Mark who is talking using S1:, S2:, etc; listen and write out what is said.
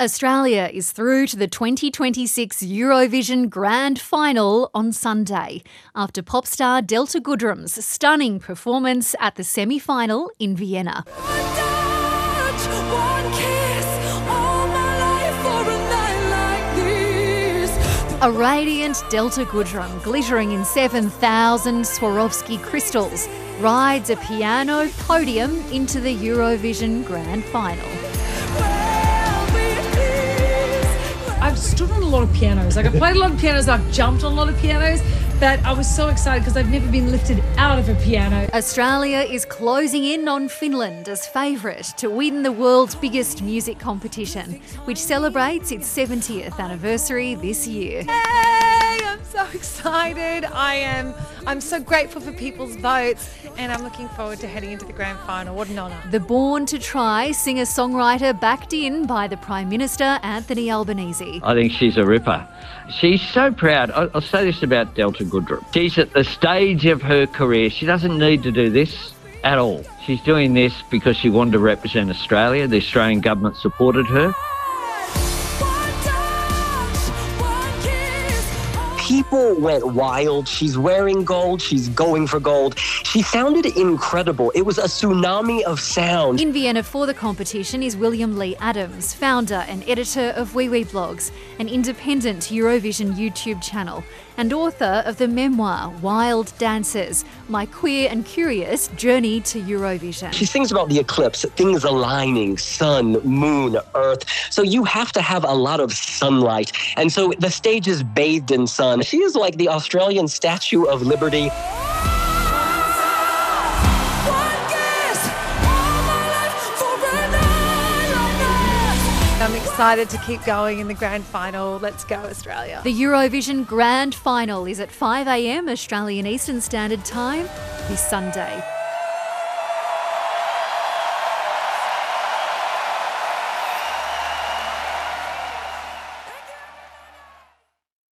S1: Australia is through to the 2026 Eurovision Grand Final on Sunday after pop star Delta Goodrem's stunning performance at the semi-final in Vienna. A radiant Delta Goodrem, glittering in 7,000 Swarovski crystals, rides a piano podium into the Eurovision Grand Final.
S2: I've stood on a lot of pianos. I've played a lot of pianos, I've jumped on a lot of pianos, but I was so excited because I've never been lifted out of a piano.
S1: Australia is closing in on Finland as favourite to win the world's biggest music competition, which celebrates its 70th anniversary this year.
S3: Hey, I'm so excited. I'm so grateful for people's votes, and I'm looking forward to heading into the grand final. What an honour.
S1: The Born to Try singer-songwriter backed in by the Prime Minister Anthony Albanese.
S4: I think she's a ripper. She's so proud. I'll say this about Delta Goodrem. She's at the stage of her career. She doesn't need to do this at all. She's doing this because she wanted to represent Australia. The Australian government supported her.
S5: People went wild. She's wearing gold. She's going for gold. She sounded incredible. It was a tsunami of sound.
S1: In Vienna for the competition is William Lee Adams, founder and editor of Wee Wee Blogs, an independent Eurovision YouTube channel, and author of the memoir Wild Dancers, My Queer and Curious Journey to Eurovision.
S5: She sings about the eclipse, things aligning, sun, moon, earth. So you have to have a lot of sunlight. And so the stage is bathed in sun. She is like the Australian Statue of Liberty.
S3: I'm excited to keep going in the grand final. Let's go, Australia.
S1: The Eurovision Grand Final is at 5 a.m. Australian Eastern Standard Time this Sunday.